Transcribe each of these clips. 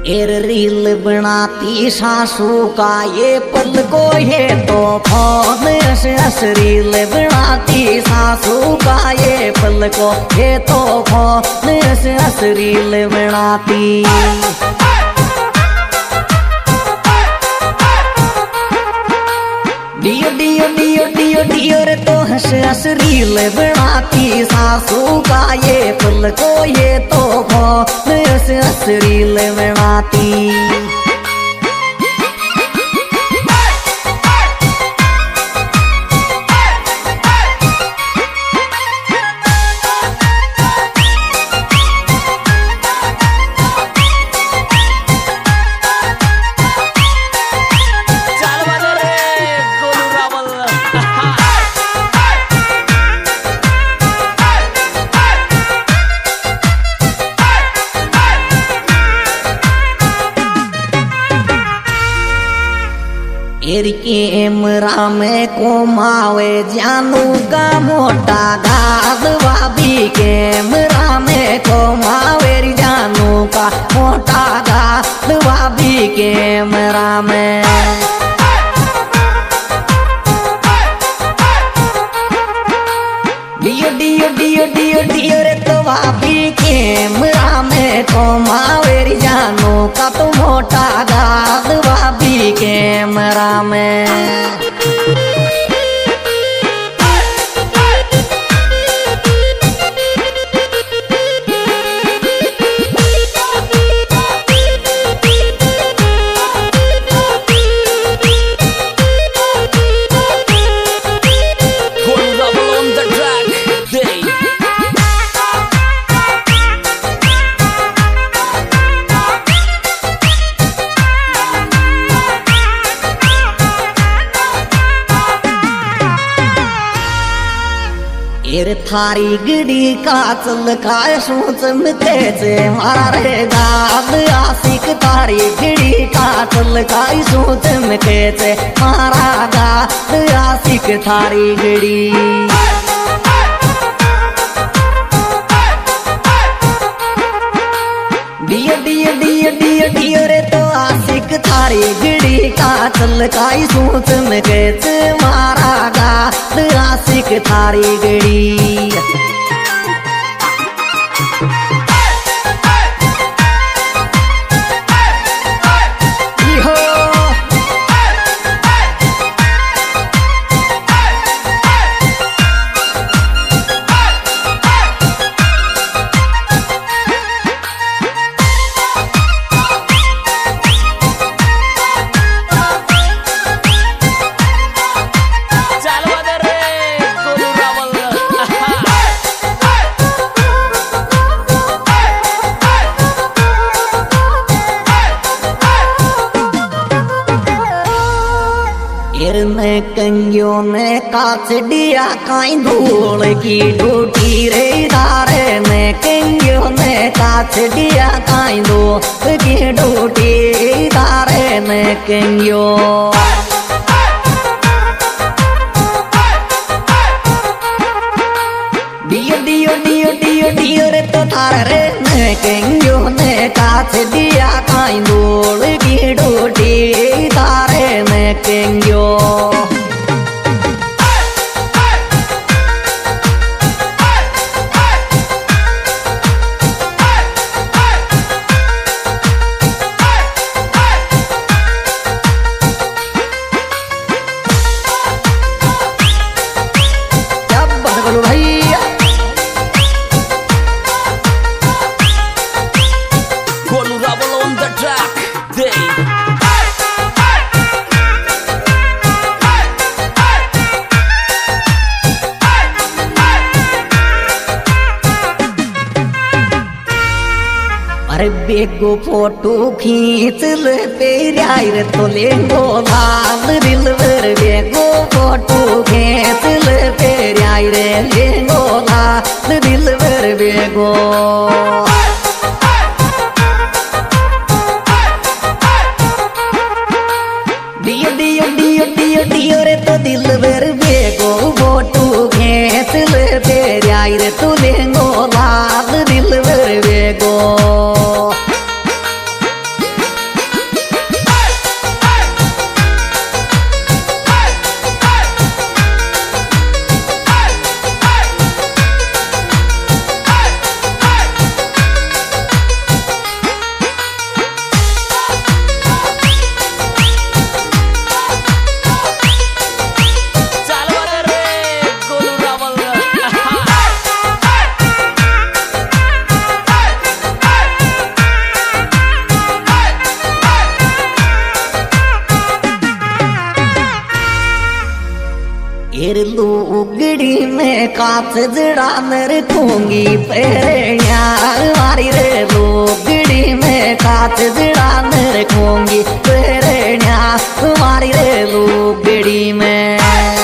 एर रील बनाती सासू का ये पल को ये तो फोन अस रील बनाती सासू का ये पल को ये तो फोन अस रील बनाती। डियो डियो डियो डियो डियो रे तो हंस हंस रील बनाती सासू का ये पल को ये तो फोन हंस हंस रील बनाती। एर कैमरा में कोमावे जानू का मोटा गाद भाभी कैमरा में कोमावे जानू का मोटा गाद भाभी कैमरा में। डियो डियो डियो डियो डियो रे तो भाभी कैमरा में कोमावे जानू का तो मोटा गाद भाभी कैमरा में। एर थारी गड़ी का चल का सोच मितेचे मारा रे दाद आशिक थारी गड़ी का चल का सोच मितेचे मारा दाद आशिक थारी गड़ी। डियो डियो डियो डियो डियो रे तो आशिक थारी गड़ी का चल का सोच मितेचे मारा दाद आशिक थारी गड़ी। ने कंगियों ने काच दिया काई धूल की टूटी रे धारे ने कंगियों ने काच दिया काई धूल की टूटी धारे ने कंगियों। डियो डियो डियो डियो डियो रे तो थारे ने कंगियों ने काच दिया काई धूल की टूटी धारे ने कंगियों। अरे बेगो फोटो खींच ले तेरा रे तो लेंगो लाल दिलवर बेगो फोटो खींच ले तेरा रे लेंगो लाल दिलवर बेगो। डियो डियो डियो डियो डियो रे तो दिलवर बेगो फोटो खींच ले तेरा रे तो लेंगो लाल दिलवर बेगो। लुगड़ी में कांच जड़ा न रखूंगी पेड़िया मारी रे लुगड़ी में कांच जड़ा न रखूंगी पेड़िया मारी रे लुगड़ी में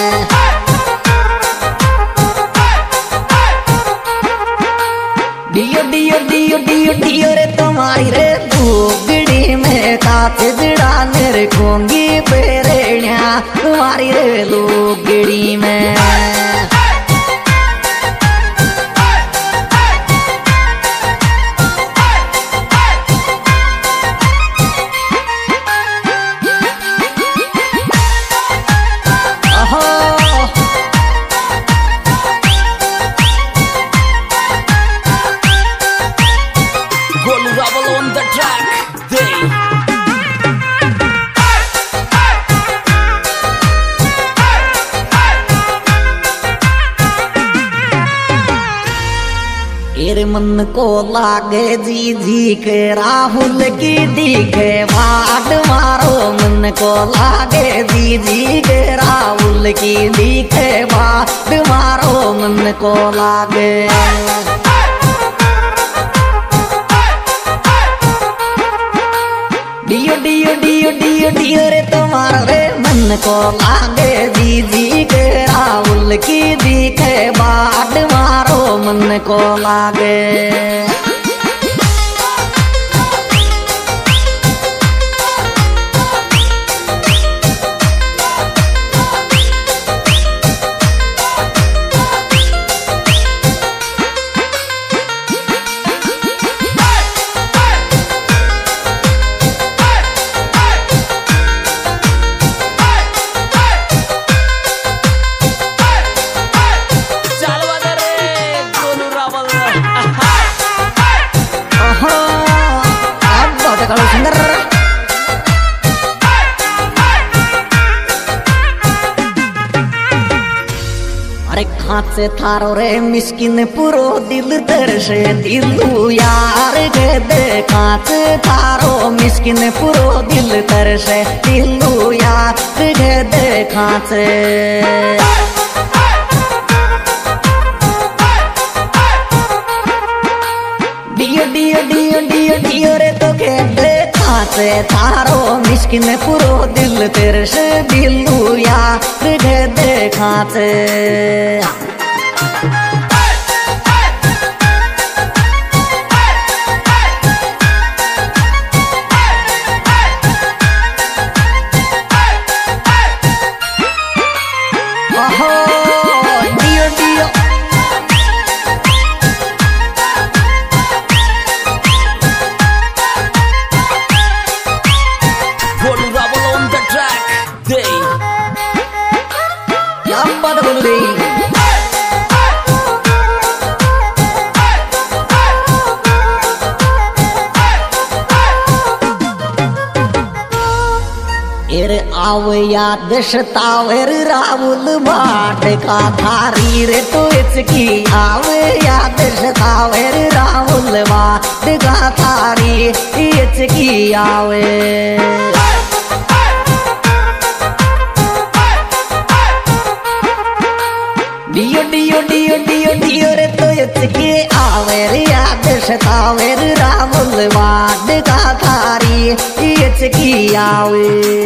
डियो डियो डियो डियो डियो रे तुम्हारी रे लुगड़ी में कांच जड़ा न रखूंगी पेड़िया तुम्हारी रे लुगड़ी में Golu Rebel on the track, they तेरे मन को लागे जी जी के राहुल की दिखे वाट मारो मन को लागे जी जी के राहुल की दिखे वाट मारो मन को लागे डियो डियो डियो डियो डियो रे तुम्हारा रे मन को लागे जी जी के राहुल की दिखे बाट मारो मन को लागे kalau sunder अरे खात से थारो रे मिस्किन पुरो दिल तरसे दिलू यार गे दे खात थारो मिस्किन पुरो दिल तरसे दिलू यार गे दे खात डियो डियो डियो डियो डियो रे तो के देखा से थारो मिस्किन पुरो दिल तेरे से दिलू यार गे देखा से आवे याद सतावेर राहुल बाट का थारी रे तो इसकी आवे याद सतावेर राहुल बाट का थारी इसकी आवे डियो डियो डियो डियो डियो रे तो इसकी आवेर याद सतावेर राहुल बाट का थारी इसकी आवे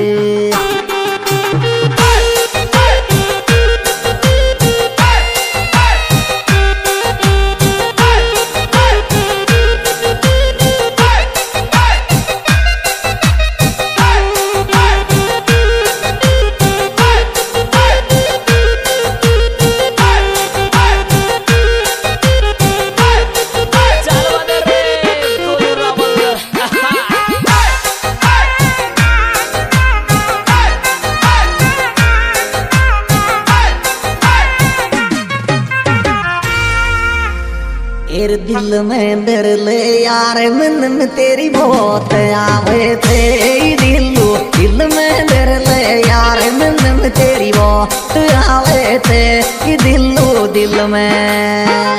तेरे दिल में डर ले यार मन में तेरी बहुत आवे थे दिल में डर ले यार मन में तेरी बहुत आवे थे दिल में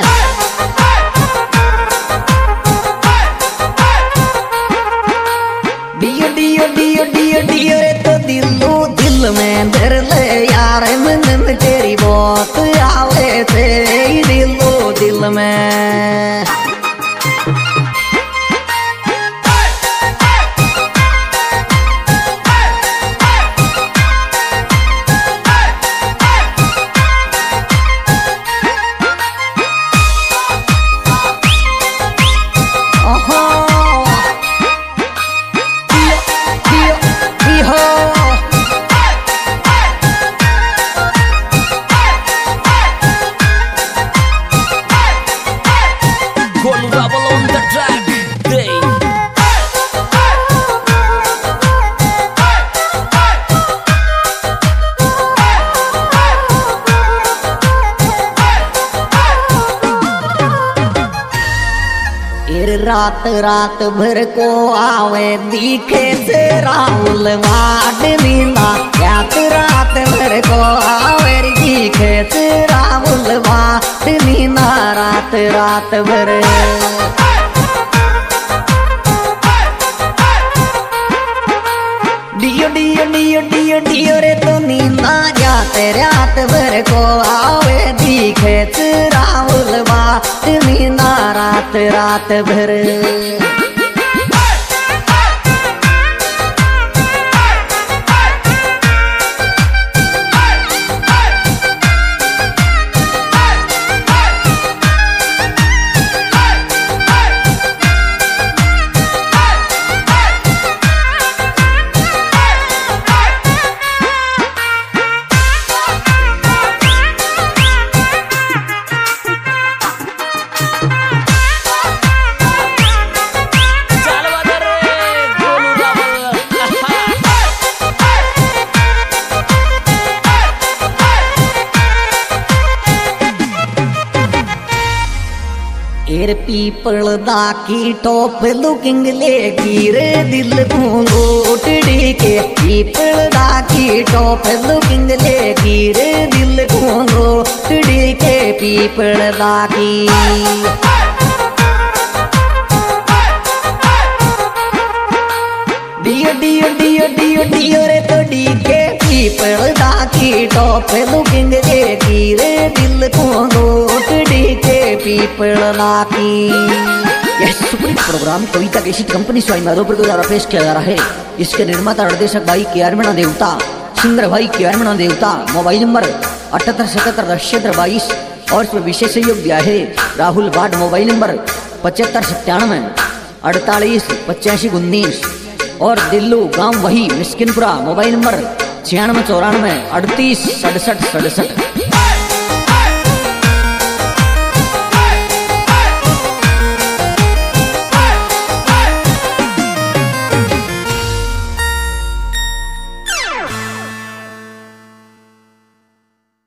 डियो डियो डियो डियो डियो रे तो दिल में डर ले यार मन में तेरी बहुत रात रात भर को आवे दिखे से राहुल वाट मीना रात रात भर को आवे दिखे से राहुल वाट मीना रात रात भर डियो डियो डियो डियो डियो रे तो नींदा जाते रात भर को आवे दिखे से राहुल वाट मीना रात रात भर एर पीपल दा की टॉप लुकिंग लेगी रे दिल घूंघोटड़ी के पीपल दा की टॉप लुकिंग लेगी रे दिल घूंघोटड़ी के पीपल दा की डियो डियो डियो डियो डियो रे तो डी के पीपल दा की टॉप लुकिंग लेगी रे दिल घूंघोटड़ी के पीपल दा की। यह सुपर प्रोग्राम कविता कैसी कंपनी स्वामी माधोपुर के द्वारा पेश किया जा रहा है। इसके निर्माता निर्देशक भाई के मीणा देवता, सिंगर भाई के मीणा देवता। मोबाइल नंबर 7877 और इसमें विशेष सहयोग दिया है राहुल वाट। मोबाइल नंबर 7597 48 85 19 और दिल्लू गांव वही मिस्किनपुरा। Mobile number 9694 38 67 67।